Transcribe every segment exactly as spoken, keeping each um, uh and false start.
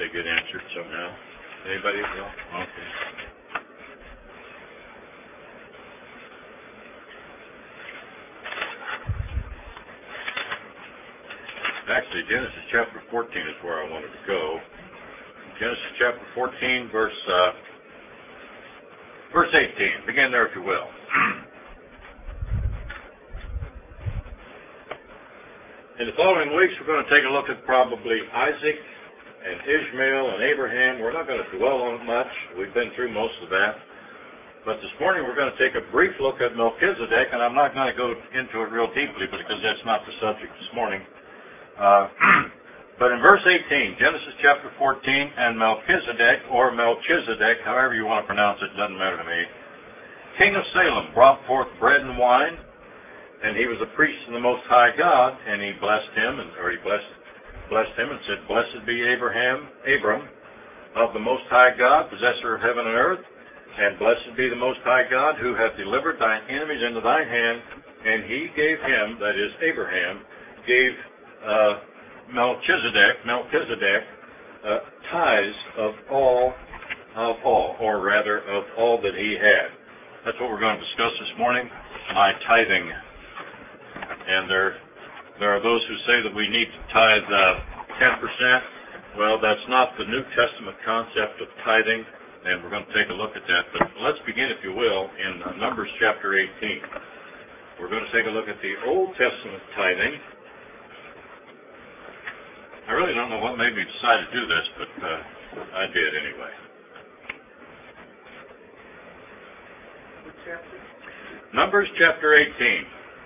to get answered somehow. Anybody? No? Okay. Actually, Genesis chapter fourteen is where I wanted to go. Genesis chapter fourteen, verse uh, verse eighteen. Begin there, if you will. In the following weeks, we're going to take a look at probably Isaac and Ishmael and Abraham. We're not going to dwell on it much. We've been through most of that. But this morning, we're going to take a brief look at Melchizedek, and I'm not going to go into it real deeply because that's not the subject this morning. Uh, but in verse eighteen, Genesis chapter fourteen, and Melchizedek, or Melchizedek, however you want to pronounce it, doesn't matter to me, king of Salem, brought forth bread and wine, and he was a priest in the Most High God, and he blessed him, and, or he blessed, blessed him and said, Blessed be Abraham, Abram, of the Most High God, possessor of heaven and earth, and blessed be the Most High God, who hath delivered thine enemies into thine hand, and he gave him, that is Abraham, gave uh, Melchizedek, Melchizedek, uh, tithes of all, of all, or rather of all that he had. That's what we're going to discuss this morning, my tithing. And there, there are those who say that we need to tithe uh, ten percent. Well, that's not the New Testament concept of tithing, and we're going to take a look at that. But let's begin, if you will, in uh, Numbers chapter eighteen. We're going to take a look at the Old Testament tithing. I really don't know what made me decide to do this, but uh, I did anyway. What chapter? Numbers chapter eighteen.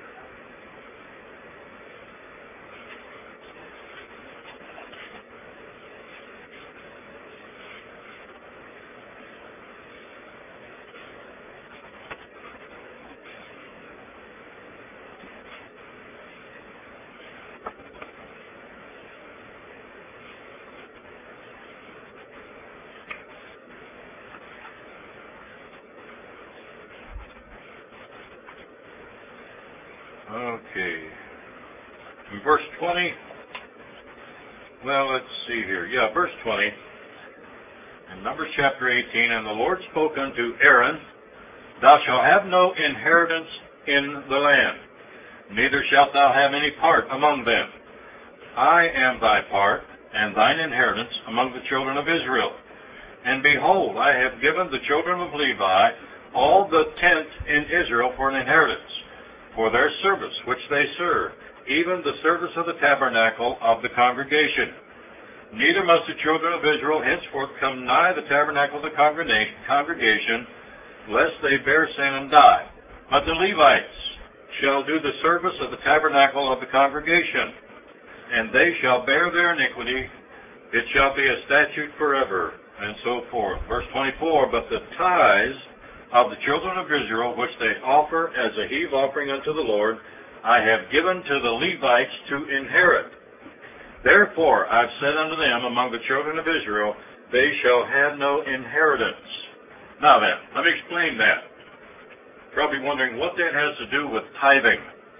Okay. In verse twenty, well, let's see here. Yeah, verse twenty. In Numbers chapter eighteen, and the Lord spoke unto Aaron, Thou shalt have no inheritance in the land, neither shalt thou have any part among them. I am thy part, and thine inheritance among the children of Israel. And behold, I have given the children of Levi all the tenth in Israel for an inheritance, for their service which they serve, even the service of the tabernacle of the congregation. Neither must the children of Israel henceforth come nigh the tabernacle of the congregation, lest they bear sin and die. But the Levites shall do the service of the tabernacle of the congregation, and they shall bear their iniquity. It shall be a statute forever, and so forth. Verse twenty-four, But the tithes of the children of Israel, which they offer as a heave offering unto the Lord, I have given to the Levites to inherit. Therefore I've said unto them among the children of Israel, They shall have no inheritance. Now then, let me explain that. Probably wondering what that has to do with tithing.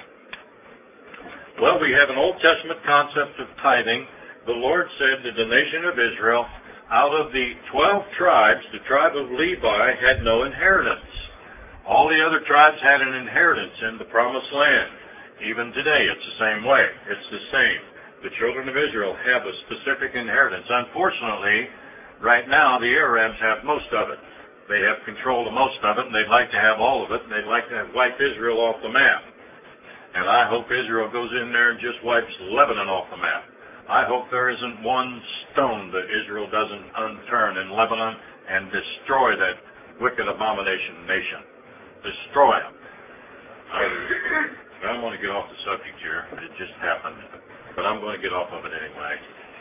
Well, we have an Old Testament concept of tithing. The Lord said that the nation of Israel, out of the twelve tribes, the tribe of Levi had no inheritance. All the other tribes had an inheritance in the promised land. Even today, it's the same way. It's the same. The children of Israel have a specific inheritance. Unfortunately, right now, the Arabs have most of it. They have control of most of it, and they'd like to have all of it, and they'd like to have wipe Israel off the map. And I hope Israel goes in there and just wipes Lebanon off the map. I hope there isn't one stone that Israel doesn't unturn in Lebanon and destroy that wicked abomination nation. Destroy them. I, I'm going to get off the subject here. It just happened. But I'm going to get off of it anyway.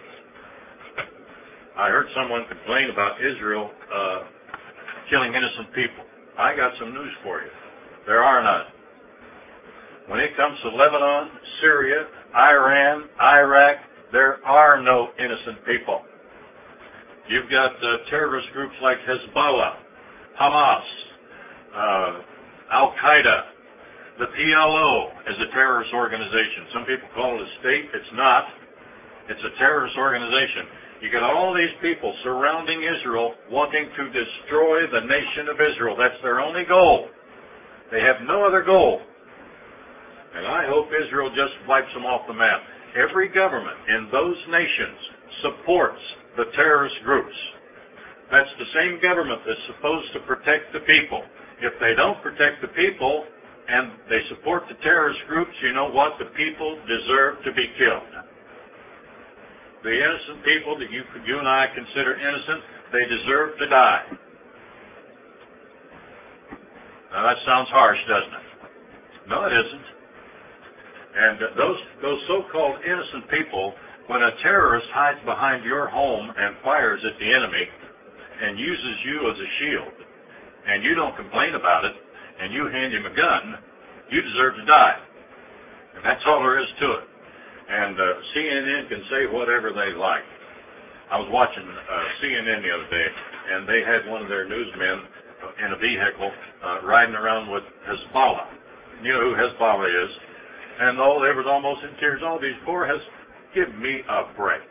I heard someone complain about Israel uh, killing innocent people. I got some news for you. There are none. When it comes to Lebanon, Syria, Iran, Iraq, there are no innocent people. You've got uh, terrorist groups like Hezbollah, Hamas, uh, Al-Qaeda. The P L O is a terrorist organization. Some people call it a state. It's not. It's a terrorist organization. You get all these people surrounding Israel, wanting to destroy the nation of Israel. That's their only goal. They have no other goal. And I hope Israel just wipes them off the map. Every government in those nations supports the terrorist groups. That's the same government that's supposed to protect the people. If they don't protect the people and they support the terrorist groups, you know what? The people deserve to be killed. The innocent people that you, you and I consider innocent, they deserve to die. Now that sounds harsh, doesn't it? No, it isn't. And those those so-called innocent people, when a terrorist hides behind your home and fires at the enemy and uses you as a shield, and you don't complain about it, and you hand him a gun, you deserve to die. And that's all there is to it. And uh, C N N can say whatever they like. I was watching uh, C N N the other day, and they had one of their newsmen in a vehicle uh, riding around with Hezbollah. You know who Hezbollah is. And oh, they was almost in tears. Oh, these poor Hez... Give me a break.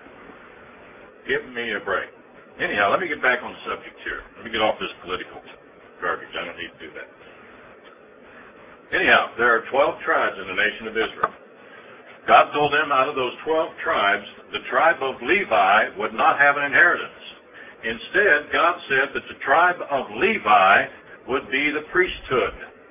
Give me a break. Anyhow, let me get back on the subject here. Let me get off this political garbage. I don't need to do that. Anyhow, there are twelve tribes in the nation of Israel. God told them out of those twelve tribes, the tribe of Levi would not have an inheritance. Instead, God said that the tribe of Levi would be the priesthood.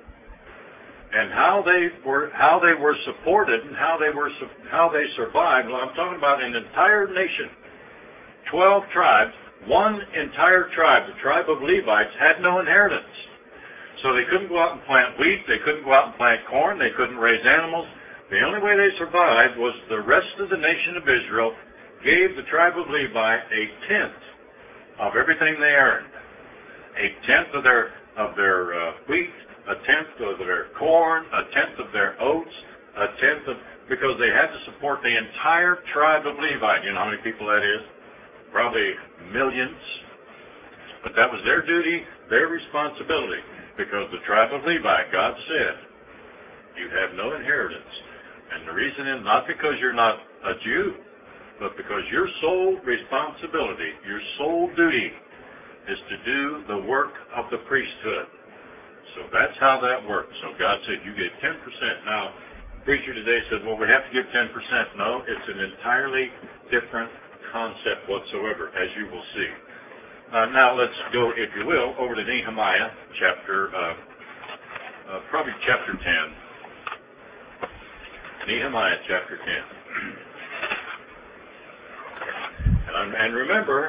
And how they were how they were supported and how they were how they survived. Well, I'm talking about an entire nation, twelve tribes, one entire tribe, the tribe of Levites, had no inheritance. So they couldn't go out and plant wheat, they couldn't go out and plant corn, they couldn't raise animals. The only way they survived was the rest of the nation of Israel gave the tribe of Levi a tenth of everything they earned, a tenth of their of their uh, wheat, a tenth of their corn, a tenth of their oats, a tenth of, because they had to support the entire tribe of Levi. You know how many people that is? Probably millions. But that was their duty, their responsibility, because the tribe of Levi, God said, you have no inheritance. And the reason is not because you're not a Jew, but because your sole responsibility, your sole duty, is to do the work of the priesthood. So that's how that works. So God said, you get ten percent. Now, the preacher today said, well, we have to give ten percent. No, it's an entirely different concept whatsoever, as you will see. Uh, now, let's go, if you will, over to Nehemiah, chapter, uh, uh, probably chapter ten. Nehemiah, chapter ten. And, and remember,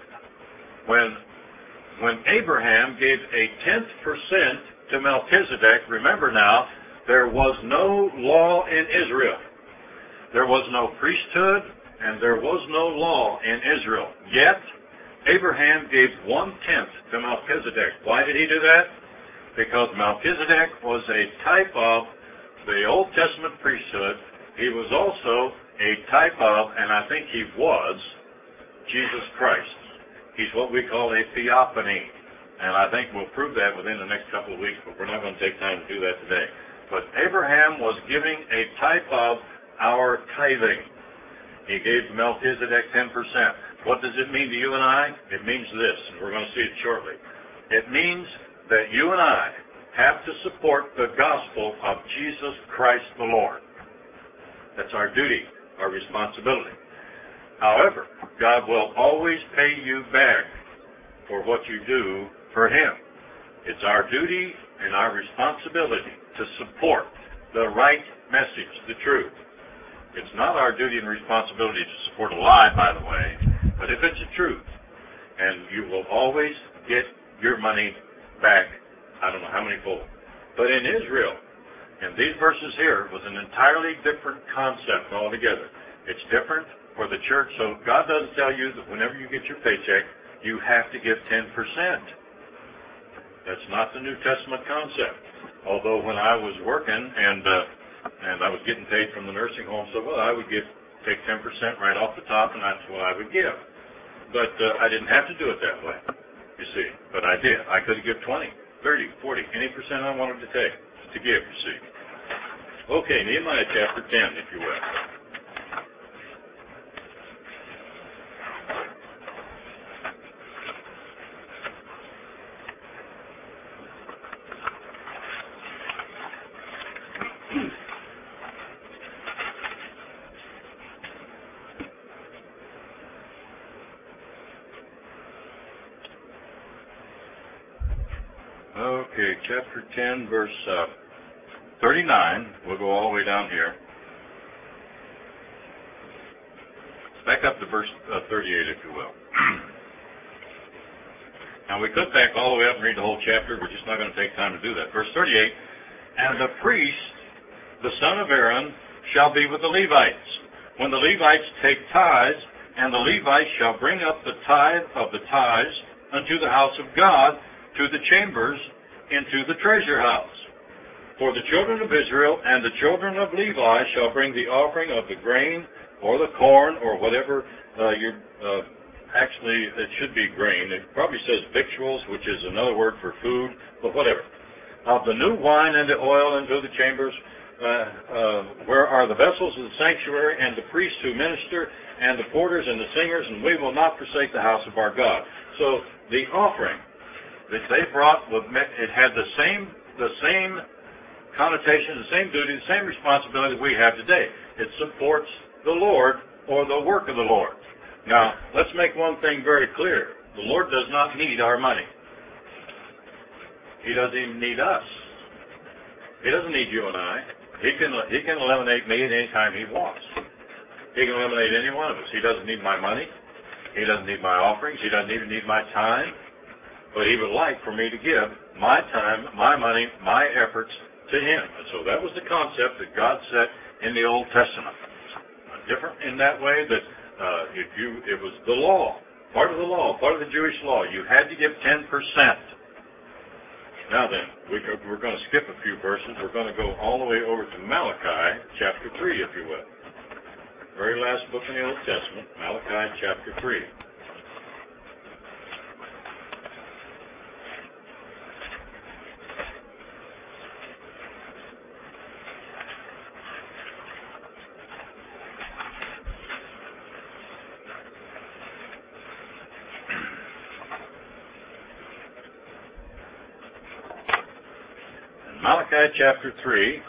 when When Abraham gave a tenth percent to Melchizedek, remember now, there was no law in Israel. There was no priesthood, and there was no law in Israel. Yet, Abraham gave one-tenth to Melchizedek. Why did he do that? Because Melchizedek was a type of the Old Testament priesthood. He was also a type of, and I think he was, Jesus Christ. He's what we call a theophany. And I think we'll prove that within the next couple of weeks, but we're not going to take time to do that today. But Abraham was giving a type of our tithing. He gave Melchizedek ten percent. What does it mean to you and I? It means this, and we're going to see it shortly. It means that you and I have to support the gospel of Jesus Christ the Lord. That's our duty, our responsibility. However, God will always pay you back for what you do for Him. It's our duty and our responsibility to support the right message, the truth. It's not our duty and responsibility to support a lie, by the way, but if it's a truth, and you will always get your money back, I don't know how many fold. But in Israel, in these verses here, it was an entirely different concept altogether. It's different for the church, so God doesn't tell you that whenever you get your paycheck, you have to give ten percent. That's not the New Testament concept. Although when I was working and uh, and I was getting paid from the nursing home, so well, I would give take ten percent right off the top, and that's what I would give. But uh, I didn't have to do it that way, you see. But I did. I could give twenty, thirty, forty, any percent I wanted to take to give, you see. Okay, Nehemiah chapter ten, if you will. Okay, chapter ten, verse uh, thirty-nine. We'll go all the way down here. Back up to verse uh, thirty-eight, if you will. Now, we could back all the way up and read the whole chapter. We're just not going to take time to do that. Verse thirty-eight, and the priest, the son of Aaron, shall be with the Levites. When the Levites take tithes, and the Levites shall bring up the tithe of the tithes unto the house of God, to the chambers, into the treasure house. For the children of Israel and the children of Levi shall bring the offering of the grain, or the corn, or whatever uh, you uh, actually, it should be grain. It probably says victuals, which is another word for food, but whatever. Of the new wine and the oil into the chambers, uh, uh, where are the vessels of the sanctuary, and the priests who minister, and the porters and the singers, and we will not forsake the house of our God. So the offering that they brought, it had the same, the same connotation, the same duty, the same responsibility we have today. It supports the Lord or the work of the Lord. Now, let's make one thing very clear. The Lord does not need our money. He doesn't even need us. He doesn't need you and I. He can, he can eliminate me at any time he wants. He can eliminate any one of us. He doesn't need my money. He doesn't need my offerings. He doesn't even need my time. But he would like for me to give my time, my money, my efforts to him. And so that was the concept that God set in the Old Testament. Different in that way that uh, if you, it was the law, part of the law, part of the Jewish law. You had to give ten percent. Now then, we, we're going to skip a few verses. We're going to go all the way over to Malachi chapter three, if you will. Very last book in the Old Testament, Malachi chapter three. Malachi chapter three.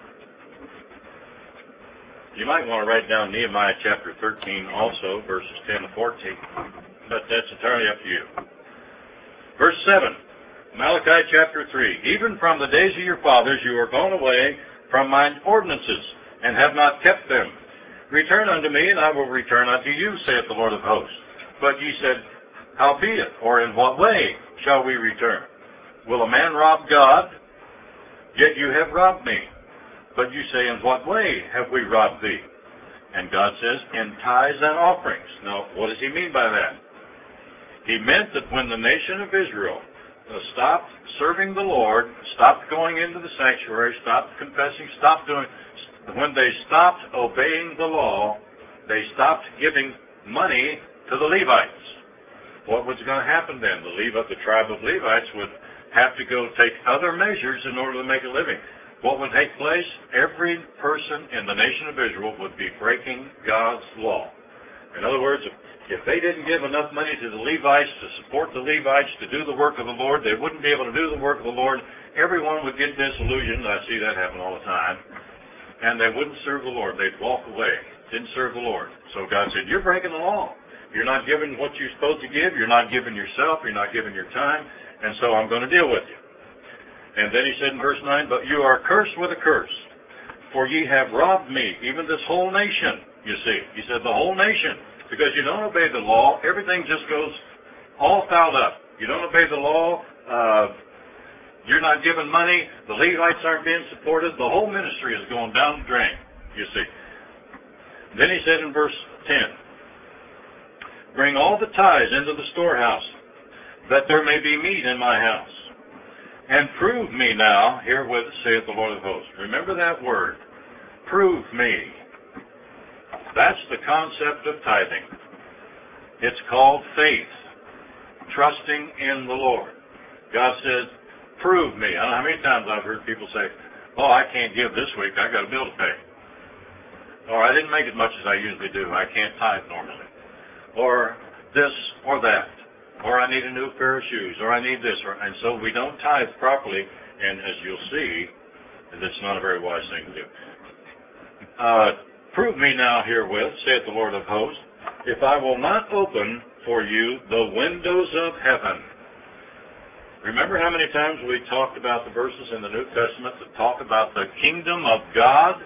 You might want to write down Nehemiah chapter thirteen also, verses ten to fourteen. But that's entirely up to you. Verse seven. Malachi chapter three. Even from the days of your fathers you are gone away from mine ordinances, and have not kept them. Return unto me, and I will return unto you, saith the Lord of hosts. But ye said, howbeit, or in what way shall we return? Will a man rob God? Yet you have robbed me. But you say, in what way have we robbed thee? And God says, in tithes and offerings. Now, what does he mean by that? He meant that when the nation of Israel uh, stopped serving the Lord, stopped going into the sanctuary, stopped confessing, stopped doing, when they stopped obeying the law, they stopped giving money to the Levites. What was going to happen then? The Levite, the tribe of Levites would have to go take other measures in order to make a living. What would take place? Every person in the nation of Israel would be breaking God's law. In other words, if, if they didn't give enough money to the Levites to support the Levites to do the work of the Lord, they wouldn't be able to do the work of the Lord. Everyone would get disillusioned. I see that happen all the time. And they wouldn't serve the Lord. They'd walk away. Didn't serve the Lord. So God said, you're breaking the law. You're not giving what you're supposed to give. You're not giving yourself. You're not giving your time. And so I'm going to deal with you. And then he said in verse nine, but you are cursed with a curse, for ye have robbed me, even this whole nation, you see. He said the whole nation, because you don't obey the law, everything just goes all fouled up. You don't obey the law, uh, you're not giving money, the Levites aren't being supported, the whole ministry is going down the drain, you see. Then he said in verse ten, bring all the tithes into the storehouse, that there may be meat in my house. And prove me now, herewith saith the Lord of hosts. Remember that word. Prove me. That's the concept of tithing. It's called faith. Trusting in the Lord. God says, prove me. I don't know how many times I've heard people say, oh, I can't give this week. I got a bill to pay. Or I didn't make as much as I usually do. I can't tithe normally. Or this or that. Or I need a new pair of shoes, or I need this, or, and so we don't tithe properly, and as you'll see, that's not a very wise thing to do. Uh, prove me now herewith, saith the Lord of hosts, if I will not open for you the windows of heaven. Remember how many times we talked about the verses in the New Testament that talk about the kingdom of God?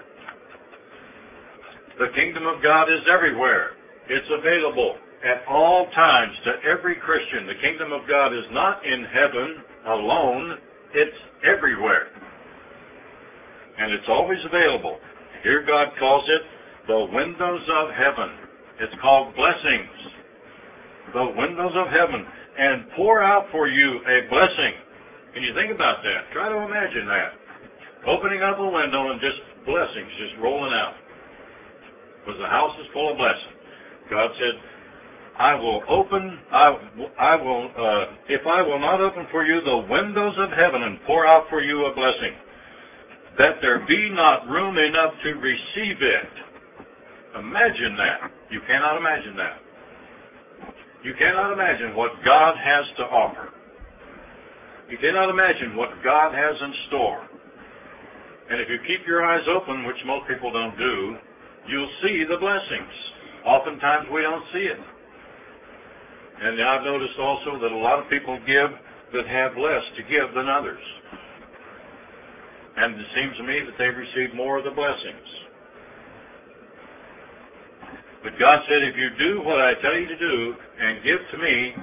The kingdom of God is everywhere. It's available at all times to every Christian. The kingdom of God is not in heaven alone. It's everywhere. And it's always available. Here God calls it the windows of heaven. It's called blessings. The windows of heaven. And pour out for you a blessing. Can you think about that? Try to imagine that. Opening up a window and just blessings just rolling out. Because the house is full of blessing. God said, I will open, I, I will, uh, if I will not open for you the windows of heaven and pour out for you a blessing, that there be not room enough to receive it. Imagine that. You cannot imagine that. You cannot imagine what God has to offer. You cannot imagine what God has in store. And if you keep your eyes open, which most people don't do, you'll see the blessings. Oftentimes we don't see it. And I've noticed also that a lot of people give that have less to give than others. And it seems to me that they receive more of the blessings. But God said, if you do what I tell you to do and give to me,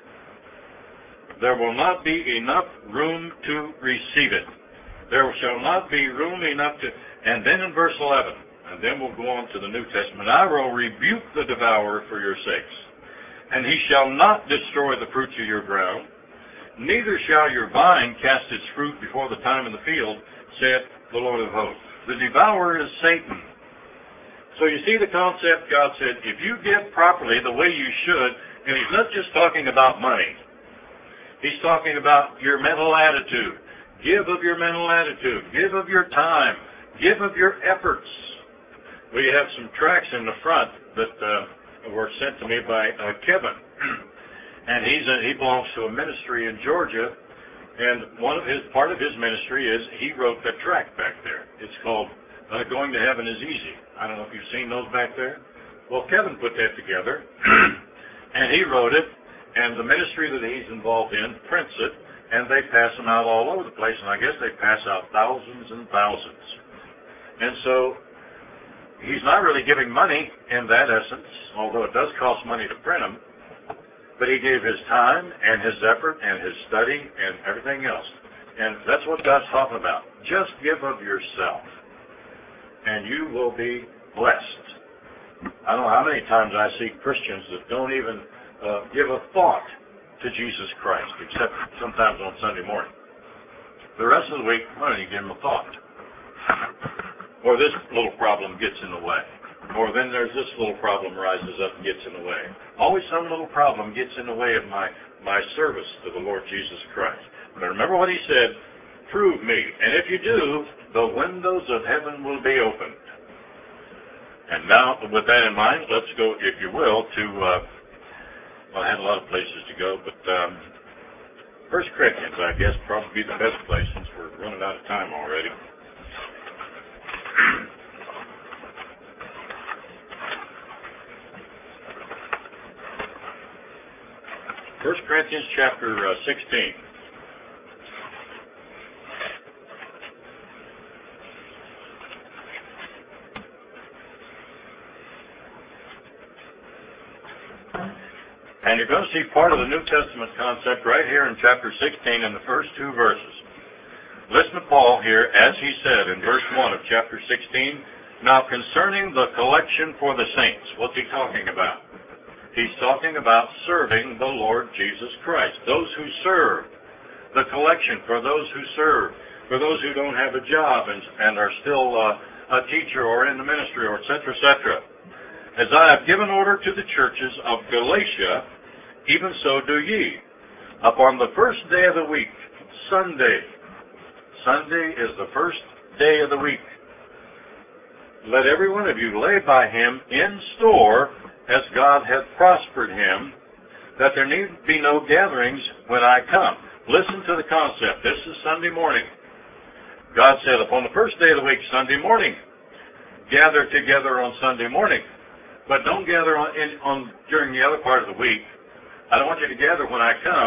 there will not be enough room to receive it. There shall not be room enough to... And then in verse eleven, and then we'll go on to the New Testament, I will rebuke the devourer for your sakes, and he shall not destroy the fruits of your ground, neither shall your vine cast its fruit before the time in the field, saith the Lord of hosts. The devourer is Satan. So you see the concept. God said, if you give properly the way you should, and he's not just talking about money. He's talking about your mental attitude. Give of your mental attitude. Give of your time. Give of your efforts. We have some tracts in the front that uh, were sent to me by uh, Kevin. And he's a, he belongs to a ministry in Georgia. And one of his part of his ministry is he wrote the tract back there. It's called uh, Going to Heaven is Easy. I don't know if you've seen those back there. Well, Kevin put that together, and he wrote it, and the ministry that he's involved in prints it, and they pass them out all over the place, and I guess they pass out thousands and thousands. And so he's not really giving money in that essence, although it does cost money to print them, but he gave his time and his effort and his study and everything else. And that's what God's talking about. Just give of yourself, and you will be blessed. I don't know how many times I see Christians that don't even uh, give a thought to Jesus Christ, except sometimes on Sunday morning. The rest of the week, why don't you give them a thought? Or this little problem gets in the way. Or then there's this little problem rises up and gets in the way. Always some little problem gets in the way of my, my service to the Lord Jesus Christ. But remember what he said, prove me. And if you do, the windows of heaven will be opened. And now, with that in mind, let's go, if you will, to, uh, well, I had a lot of places to go, but um, First Corinthians, I guess, probably be the best place since we're running out of time already. First Corinthians chapter uh, sixteen. And you're going to see part of the New Testament concept right here in chapter sixteen in the first two verses. Listen to Paul here as he said in verse one of chapter sixteen, now concerning the collection for the saints. What's he talking about? He's talking about serving the Lord Jesus Christ. Those who serve. The collection for those who serve. For those who don't have a job and, and are still uh, a teacher or in the ministry or et cetera, et cetera. As I have given order to the churches of Galatia, even so do ye. Upon the first day of the week, Sunday. Sunday is the first day of the week. Let every one of you lay by him in store, as God hath prospered him, that there need be no gatherings when I come. Listen to the concept. This is Sunday morning. God said, upon the first day of the week, Sunday morning, gather together on Sunday morning. But don't gather on, in, on during the other part of the week. I don't want you to gather when I come.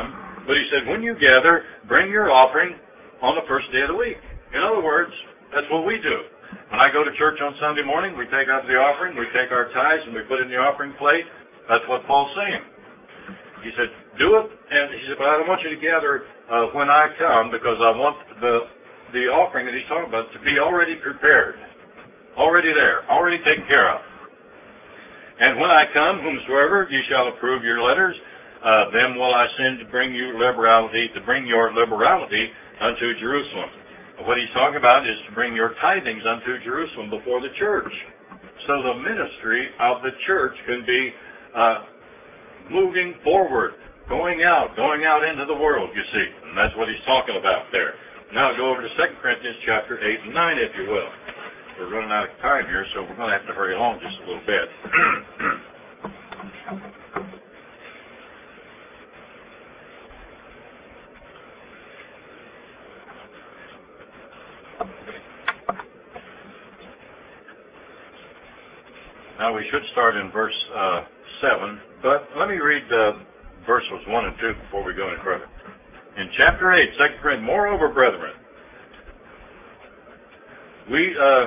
But he said, when you gather, bring your offering on the first day of the week. In other words, that's what we do. When I go to church on Sunday morning, we take up the offering, we take our tithes, and we put it in the offering plate. That's what Paul's saying. He said, do it. And he said, but I don't want you to gather uh, when I come, because I want the the offering that he's talking about to be already prepared, already there, already taken care of. And when I come, whomsoever ye shall approve your letters, uh, them will I send to bring you liberality, to bring your liberality unto Jerusalem. What he's talking about is to bring your tithings unto Jerusalem before the church. So the ministry of the church can be uh, moving forward, going out, going out into the world, you see. And that's what he's talking about there. Now go over to Second Corinthians chapter eight and nine, if you will. We're running out of time here, so we're going to have to hurry along just a little bit. Now we should start in verse uh, seven, but let me read uh, verses one and two before we go any further. In chapter eight, Second Corinthians, moreover, brethren, we uh,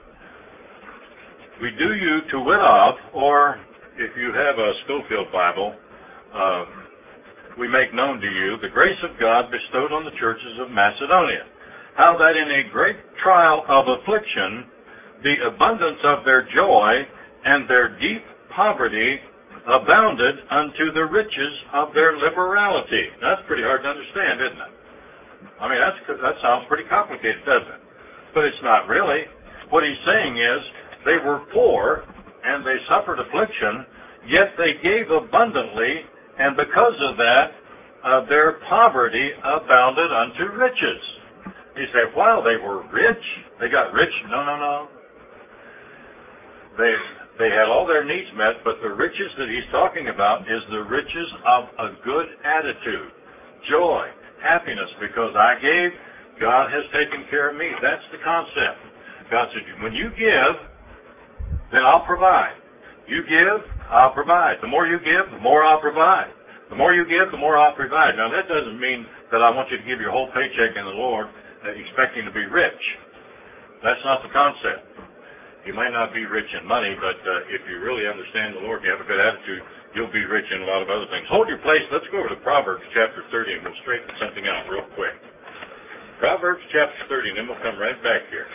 we do you to wit of, or if you have a Schofield Bible, uh, we make known to you the grace of God bestowed on the churches of Macedonia, how that in a great trial of affliction, the abundance of their joy and their deep poverty abounded unto the riches of their liberality. That's pretty hard to understand, isn't it? I mean, that's, that sounds pretty complicated, doesn't it? But it's not really. What he's saying is, they were poor, and they suffered affliction, yet they gave abundantly, and because of that, uh, their poverty abounded unto riches. You say, wow, they were rich? They got rich? No, no, no. They... They had all their needs met, but the riches that he's talking about is the riches of a good attitude, joy, happiness, because I gave, God has taken care of me. That's the concept. God said, when you give, then I'll provide. You give, I'll provide. The more you give, the more I'll provide. The more you give, the more I'll provide. Now, that doesn't mean that I want you to give your whole paycheck in the Lord uh, expecting to be rich. That's not the concept. You might not be rich in money, but uh, if you really understand the Lord, you have a good attitude, you'll be rich in a lot of other things. Hold your place. Let's go over to Proverbs chapter thirty, and we'll straighten something out real quick. Proverbs chapter thirty, and then we'll come right back here.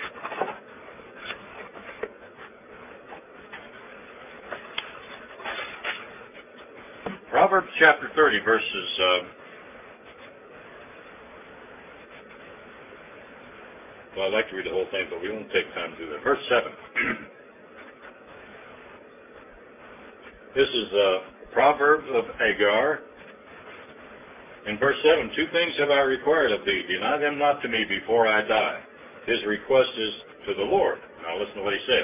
Proverbs chapter thirty, verses... Uh, Well, I'd like to read the whole thing, but we won't take time to do that. Verse seven. This is uh, Proverbs of Agar. In verse seven, two things have I required of thee. Deny them not to me before I die. His request is to the Lord. Now listen to what he says.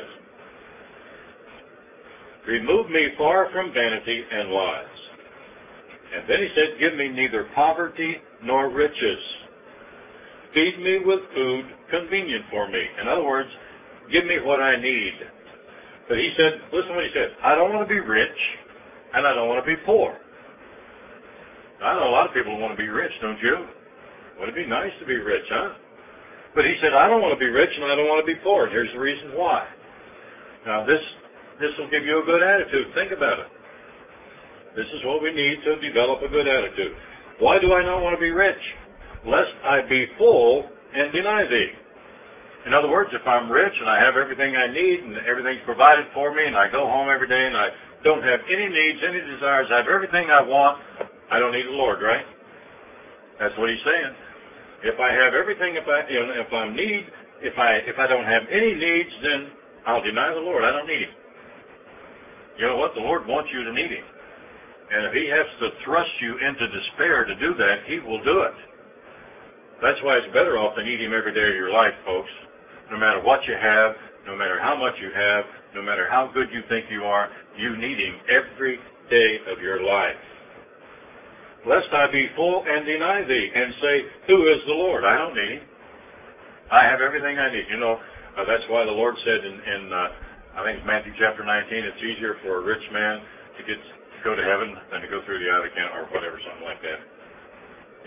Remove me far from vanity and lies. And then he said, give me neither poverty nor riches. Feed me with food convenient for me. In other words, give me what I need. But he said, listen to what he said. I don't want to be rich, and I don't want to be poor. I know a lot of people want to be rich, don't you? Wouldn't it be nice to be rich, huh? But he said, I don't want to be rich, and I don't want to be poor. And here's the reason why. Now, this this will give you a good attitude. Think about it. This is what we need to develop a good attitude. Why do I not want to be rich? Lest I be full and deny thee. In other words, if I'm rich and I have everything I need and everything's provided for me and I go home every day and I don't have any needs, any desires, I have everything I want, I don't need the Lord, right? That's what he's saying. If I have everything, if I you know, if I'm need, if I if I don't have any needs, then I'll deny the Lord. I don't need him. You know what? The Lord wants you to need him. And if he has to thrust you into despair to do that, he will do it. That's why it's better off to need him every day of your life, folks. No matter what you have, no matter how much you have, no matter how good you think you are, you need him every day of your life. Lest I be full and deny thee and say, who is the Lord? I don't need him. I have everything I need. You know, uh, that's why the Lord said in, in uh, I think it's Matthew chapter nineteen, it's easier for a rich man to get to go to heaven than to go through the eye of the cannon, or whatever, something like that.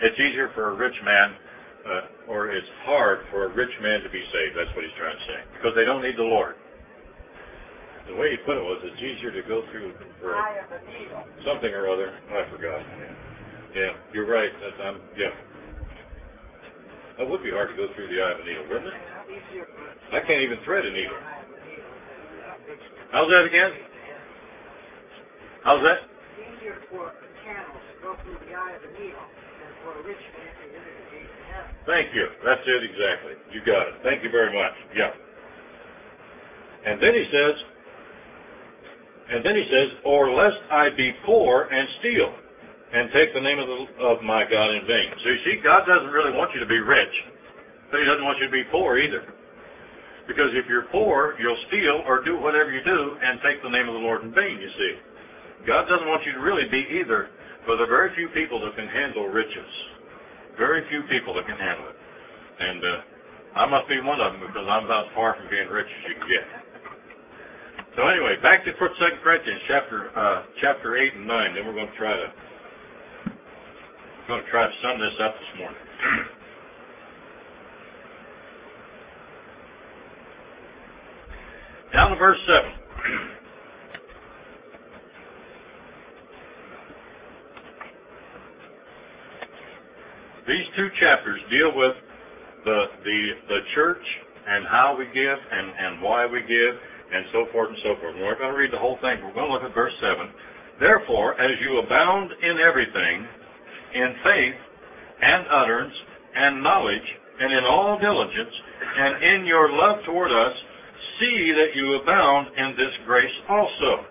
It's easier for a rich man, uh, or it's hard for a rich man to be saved. That's what he's trying to say. Because they don't need the Lord. The way he put it was, it's easier to go through for something or other. I forgot. Yeah, yeah, you're right. That's, um, yeah. That would be hard to go through the eye of a needle, wouldn't it? I can't even thread a needle. How's that again? How's that? It's easier for a camel to go through the eye of a needle than for a rich man to enter the gate of heaven. Thank you. That's it exactly. You got it. Thank you very much. Yeah. And then he says, and then he says, or lest I be poor and steal and take the name of, the, of my God in vain. So you see, God doesn't really want you to be rich, but he doesn't want you to be poor either. Because if you're poor, you'll steal or do whatever you do and take the name of the Lord in vain, you see. God doesn't want you to really be either, but there are very few people that can handle riches. Very few people that can handle it. And uh, I must be one of them because I'm about as far from being rich as you can get. So anyway, back to Second Corinthians chapter uh, chapter eight and nine. Then we're going to try to we're going to try to sum this up this morning. Down to verse seven. These two chapters deal with the the the church and how we give and, and why we give and so forth and so forth. We're not going to read the whole thing. We're going to look at verse seven. Therefore, as you abound in everything, in faith and utterance and knowledge and in all diligence and in your love toward us, see that you abound in this grace also.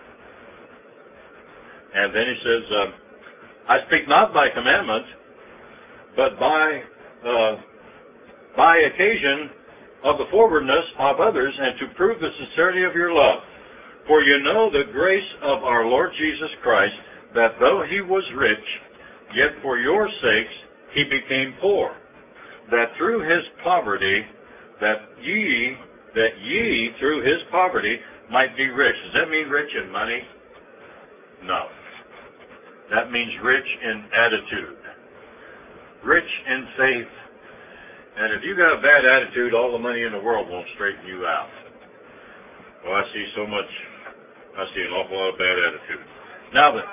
And then he says, uh, I speak not by commandment, but by uh, by occasion of the forwardness of others, and to prove the sincerity of your love. For you know the grace of our Lord Jesus Christ, that though he was rich, yet for your sakes he became poor, that through his poverty, that ye, that ye through his poverty might be rich. Does that mean rich in money? No. That means rich in attitude. Rich in faith. And if you got a bad attitude, all the money in the world won't straighten you out. Well, I see so much, I see an awful lot of bad attitude. Now that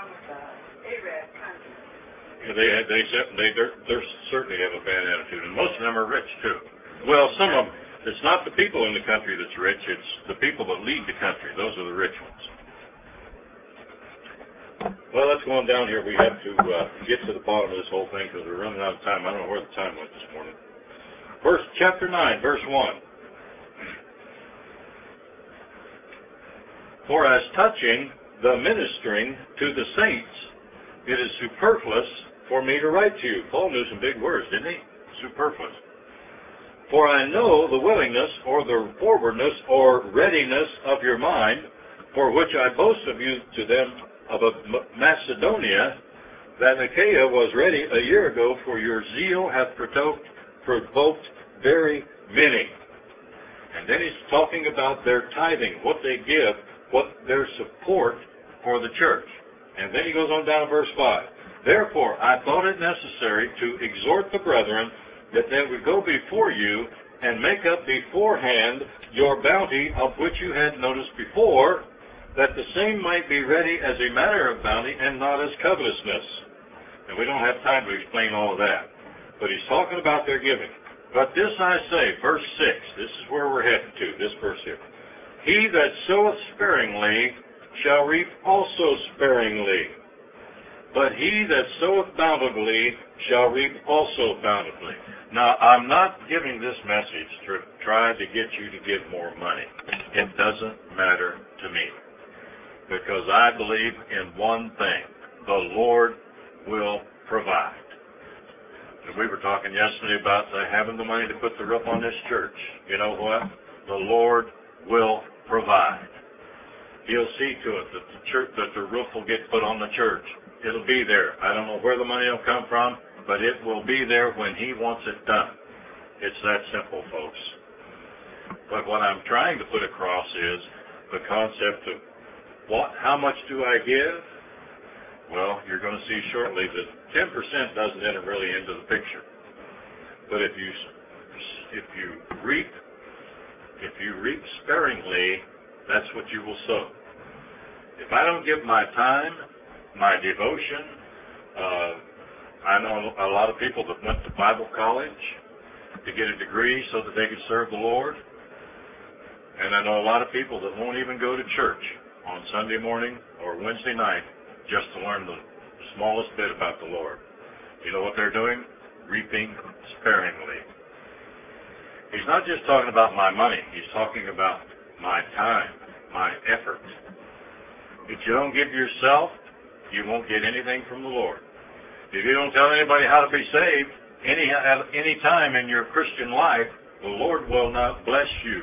yeah, they they they they certainly have a bad attitude, and most of them are rich too. Well, some of them. It's not the people in the country that's rich; it's the people that lead the country. Those are the rich ones. Well, let's go on down here. We have to uh, get to the bottom of this whole thing because we're running out of time. I don't know where the time went this morning. Verse chapter nine, verse one. For as touching the ministering to the saints, it is superfluous for me to write to you. Paul knew some big words, didn't he? Superfluous. For I know the willingness or the forwardness or readiness of your mind, for which I boast of you to them of Macedonia, that Achaia was ready a year ago, for your zeal hath provoked, provoked very many. And then he's talking about their tithing, what they give, what their support for the church. And then he goes on down to verse five. Therefore, I thought it necessary to exhort the brethren that they would go before you and make up beforehand your bounty, of which you had noticed before, that the same might be ready as a matter of bounty and not as covetousness. And we don't have time to explain all of that. But he's talking about their giving. But this I say, verse six, this is where we're headed to, this verse here. He that soweth sparingly shall reap also sparingly. But he that soweth bountifully shall reap also bountifully. Now, I'm not giving this message to try to get you to give more money. It doesn't matter to me. Because I believe in one thing. The Lord will provide. And we were talking yesterday about uh, having the money to put the roof on this church. You know what? The Lord will provide. He'll see to it that the church, that the roof will get put on the church. It'll be there. I don't know where the money will come from, but it will be there when he wants it done. It's that simple, folks. But what I'm trying to put across is the concept of what, how much do I give? Well, you're going to see shortly that ten percent doesn't enter really into the picture. But if you if you reap if you reap sparingly, that's what you will sow. If I don't give my time, my devotion, uh, I know a lot of people that went to Bible college to get a degree so that they could serve the Lord. And I know a lot of people that won't even go to church on Sunday morning or Wednesday night just to learn the smallest bit about the Lord. You know what they're doing? Reaping sparingly. He's not just talking about my money. He's talking about my time, my effort. If you don't give yourself, you won't get anything from the Lord. If you don't tell anybody how to be saved any at any time in your Christian life, the Lord will not bless you.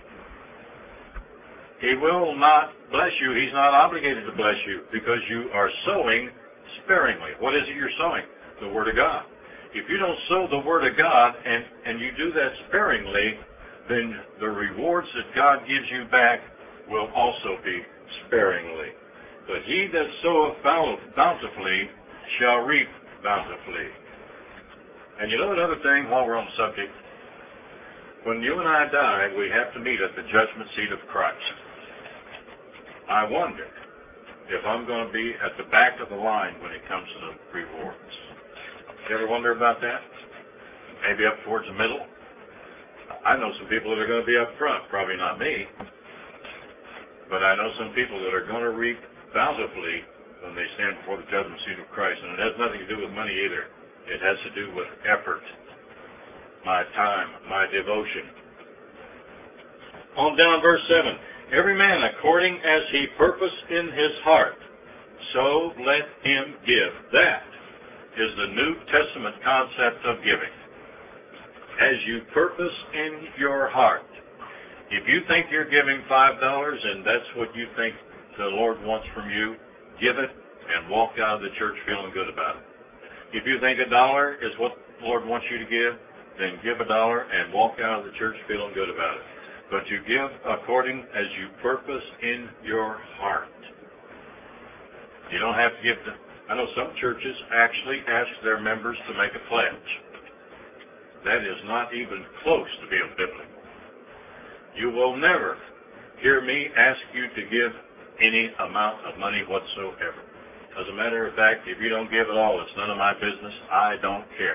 He will not bless you. He's not obligated to bless you because you are sowing sparingly. What is it you're sowing? The Word of God. If you don't sow the Word of God and, and you do that sparingly, then the rewards that God gives you back will also be sparingly. But he that soweth bountifully shall reap bountifully. And you know another thing while we're on the subject? When you and I die, we have to meet at the judgment seat of Christ. I wonder if I'm going to be at the back of the line when it comes to the rewards. You ever wonder about that? Maybe up towards the middle? I know some people that are going to be up front. Probably not me. But I know some people that are going to reap bountifully when they stand before the judgment seat of Christ. And it has nothing to do with money either. It has to do with effort, my time, my devotion. On down verse seven. Every man according as he purposed in his heart, so let him give. That is the New Testament concept of giving. As you purpose in your heart. If you think you're giving five dollars and that's what you think the Lord wants from you, give it and walk out of the church feeling good about it. If you think a dollar is what the Lord wants you to give, then give a dollar and walk out of the church feeling good about it. But you give according as you purpose in your heart. You don't have to give the... I know some churches actually ask their members to make a pledge. That is not even close to being biblical. You will never hear me ask you to give any amount of money whatsoever. As a matter of fact, if you don't give at all, it's none of my business. I don't care.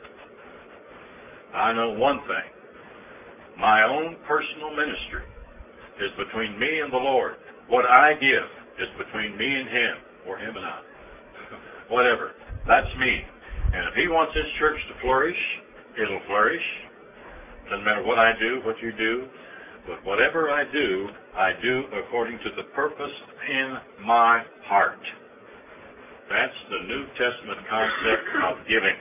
I know one thing. My own personal ministry is between me and the Lord. What I give is between me and Him, or Him and I. Whatever. That's me. And if He wants His church to flourish, it'll flourish. Doesn't matter what I do, what you do. But whatever I do, I do according to the purpose in my heart. That's the New Testament concept of giving.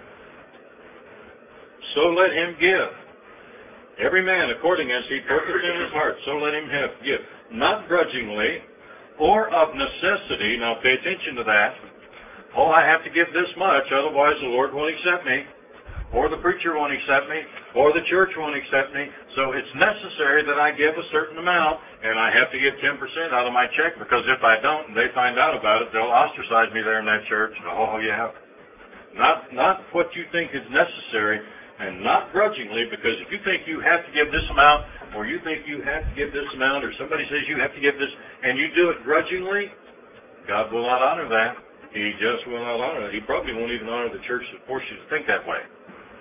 So let him give. Every man according as he purposed in his heart, so let him have, give. Not grudgingly or of necessity. Now pay attention to that. Oh, I have to give this much, otherwise the Lord won't accept me. Or the preacher won't accept me, or the church won't accept me. So it's necessary that I give a certain amount, and I have to give ten percent out of my check, because if I don't and they find out about it, they'll ostracize me there in that church. Oh, yeah. Not, not what you think is necessary, and not grudgingly, because if you think you have to give this amount, or you think you have to give this amount, or somebody says you have to give this, and you do it grudgingly, God will not honor that. He just will not honor it. He probably won't even honor the church that forces you to think that way.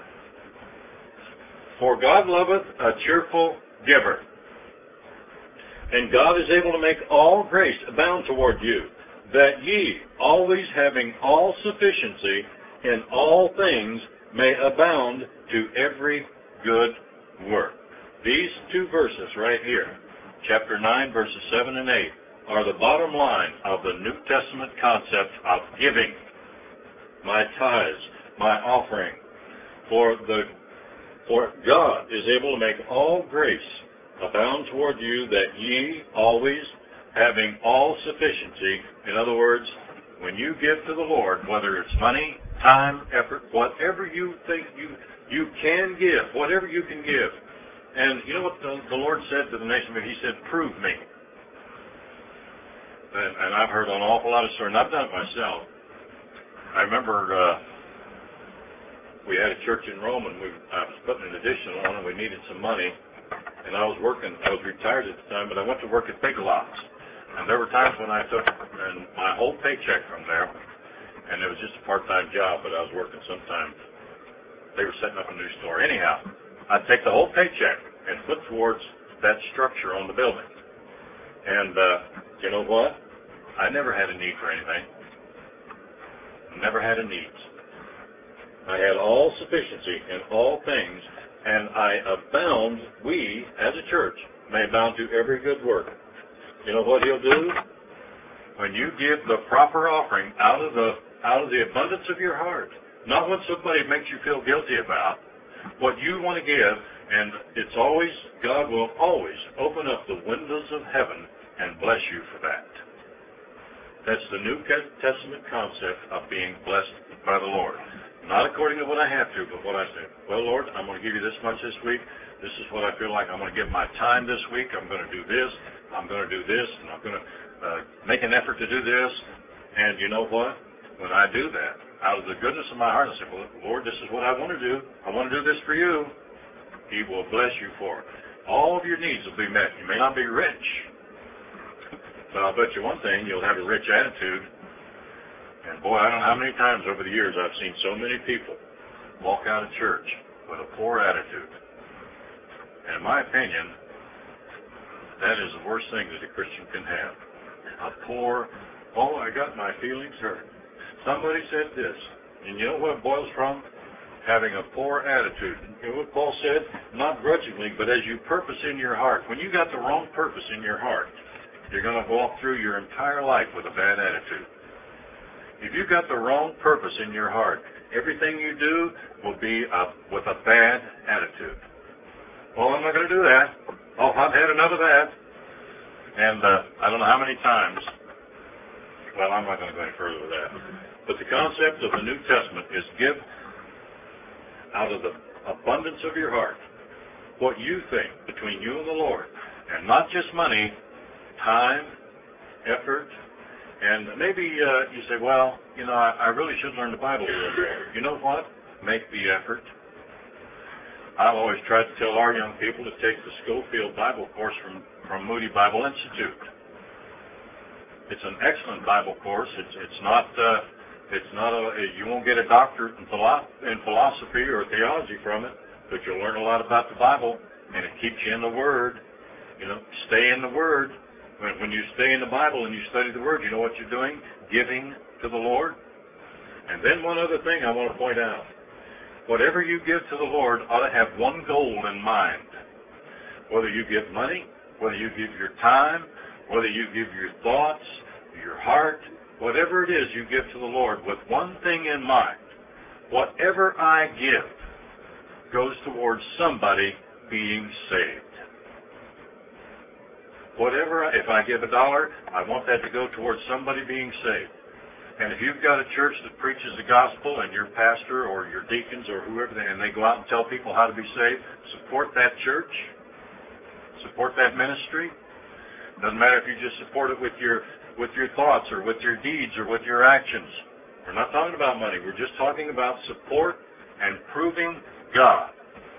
For God loveth a cheerful giver. And God is able to make all grace abound toward you, that ye, always having all sufficiency in all things, may abound to every good work. These two verses right here, chapter nine, verses seven and eight, are the bottom line of the New Testament concept of giving. My tithes, my offering, for the For God is able to make all grace abound toward you, that ye always having all sufficiency. In other words, when you give to the Lord, whether it's money, time, effort, whatever you think you you can give, whatever you can give. And you know what the, the Lord said to the nation? He said, prove me. And, and I've heard an awful lot of stories, and I've done it myself. I remember uh, we had a church in Rome, and we, I was putting an addition on, and we needed some money. And I was working, I was retired at the time, but I went to work at Big Lots. And there were times when I took and my whole paycheck from there, and it was just a part-time job, but I was working sometimes. They were setting up a new store. Anyhow, I'd take the whole paycheck and put towards that structure on the building. And uh, you know what? I never had a need for anything. Never had a need. I had all sufficiency in all things, and I abound, we, as a church, may abound to every good work. You know what he'll do? When you give the proper offering out of the out of the abundance of your heart, not what somebody makes you feel guilty about, what you want to give, and it's always, God will always open up the windows of heaven and bless you for that. That's the New Testament concept of being blessed by the Lord. Not according to what I have to, but what I say. Well, Lord, I'm going to give you this much this week. This is what I feel like. I'm going to give my time this week. I'm going to do this. I'm going to do this. And I'm going to uh, make an effort to do this. And you know what? When I do that, out of the goodness of my heart, I say, well, Lord, this is what I want to do. I want to do this for you. He will bless you for it. All of your needs will be met. You may not be rich, but I'll bet you one thing, you'll have a rich attitude. And boy, I don't know how many times over the years I've seen so many people walk out of church with a poor attitude. And in my opinion, that is the worst thing that a Christian can have. A poor, oh, I got my feelings hurt. Somebody said this. And you know what it boils from? Having a poor attitude. You know what Paul said? Not grudgingly, but as you purpose in your heart. When you got the wrong purpose in your heart, you're going to walk through your entire life with a bad attitude. If you've got the wrong purpose in your heart, everything you do will be a, with a bad attitude. Well, I'm not going to do that. Oh, I've had enough of that. And uh, I don't know how many times. Well, I'm not going to go any further with that. But the concept of the New Testament is give out of the abundance of your heart what you think between you and the Lord. And not just money, time, effort. And maybe uh, you say, well, you know, I, I really should learn the Bible a little more. You know what? Make the effort. I've always tried to tell our young people to take the Schofield Bible course from, from Moody Bible Institute. It's an excellent Bible course. It's it's not uh, it's not a you won't get a doctorate in, philo- in philosophy or theology from it, but you'll learn a lot about the Bible, and it keeps you in the Word. You know, stay in the Word. When, when you stay in the Bible and you study the Word, you know what you're doing? Giving to the Lord. And then one other thing I want to point out. Whatever you give to the Lord ought to have one goal in mind. Whether you give money, whether you give your time, whether you give your thoughts, your heart, whatever it is you give to the Lord with one thing in mind. Whatever I give goes towards somebody being saved. Whatever, I, if I give a dollar, I want that to go towards somebody being saved. And if you've got a church that preaches the gospel and your pastor or your deacons or whoever, and they go out and tell people how to be saved, support that church. Support that ministry. Doesn't matter if you just support it with your with your thoughts or with your deeds or with your actions. We're not talking about money. We're just talking about support and proving God.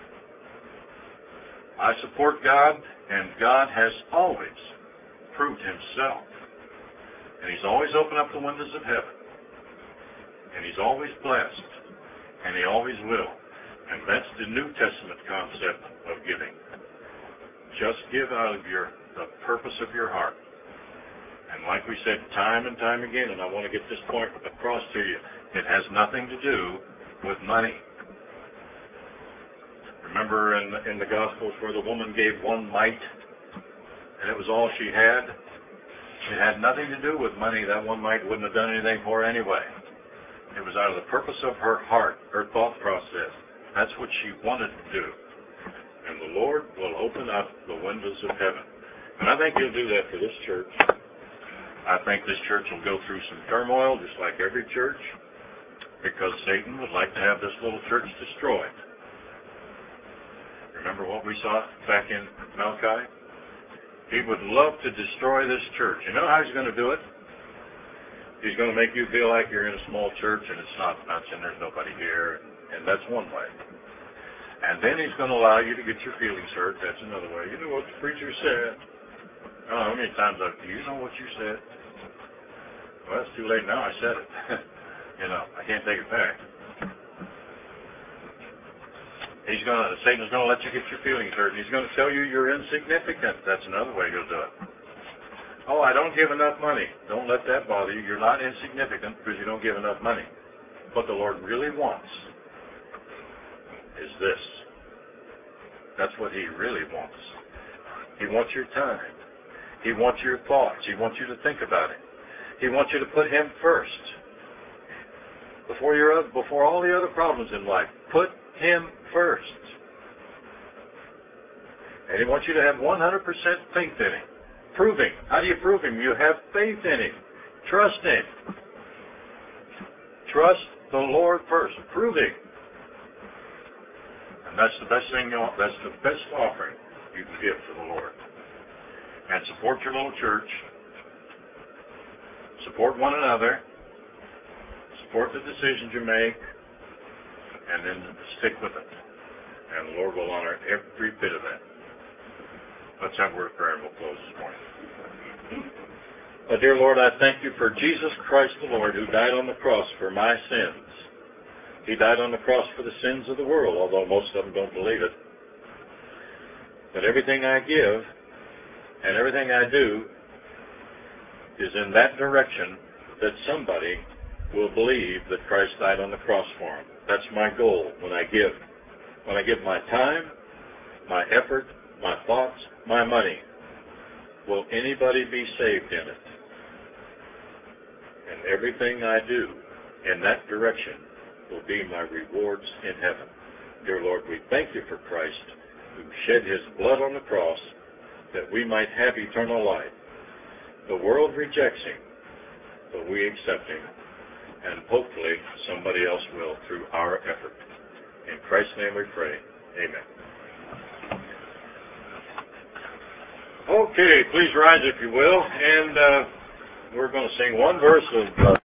I support God, and God has always proved himself. And he's always opened up the windows of heaven. And he's always blessed. And he always will. And that's the New Testament concept of giving. Just give out of your the purpose of your heart. And like we said time and time again, and I want to get this point across to you, it has nothing to do with money. Remember in, in the Gospels where the woman gave one mite, and it was all she had? It had nothing to do with money. That one mite wouldn't have done anything for her anyway. It was out of the purpose of her heart, her thought process. That's what she wanted to do. And the Lord will open up the windows of heaven. And I think he'll do that for this church. I think this church will go through some turmoil, just like every church, because Satan would like to have this little church destroyed. Remember what we saw back in Malachi? He would love to destroy this church. You know how he's going to do it? He's going to make you feel like you're in a small church and it's not much and there's nobody here. And that's one way. And then he's going to allow you to get your feelings hurt. That's another way. You know what the preacher said. I don't know how many times I've, do you know what you said? Well, it's too late now. I said it. You know, I can't take it back. He's going to, Satan's going to let you get your feelings hurt. And he's going to tell you you're insignificant. That's another way he'll do it. Oh, I don't give enough money. Don't let that bother you. You're not insignificant because you don't give enough money. What the Lord really wants is this. That's what he really wants. He wants your time. He wants your thoughts. He wants you to think about him. He wants you to put him first. Before your, before all the other problems in life, put him first. And he wants you to have one hundred percent faith in him. Prove him. How do you prove him? You have faith in him. Trust him. Trust the Lord first. Prove him. And that's the best thing, that's the best offering you can give to the Lord. And support your little church. Support one another. Support the decisions you make. And then stick with it. And the Lord will honor every bit of that. Let's have a word of prayer and we'll close this morning. Oh, dear Lord, I thank you for Jesus Christ the Lord who died on the cross for my sins. He died on the cross for the sins of the world, although most of them don't believe it. But everything I give and everything I do is in that direction that somebody will believe that Christ died on the cross for them. That's my goal when I give. When I give my time, my effort, my thoughts, my money. Will anybody be saved in it? And everything I do in that direction will be my rewards in heaven. Dear Lord, we thank you for Christ who shed his blood on the cross that we might have eternal life. The world rejects him, but we accept him. And hopefully somebody else will through our effort. In Christ's name we pray. Amen. Okay, please rise if you will. And uh, we're going to sing one verse of... Uh,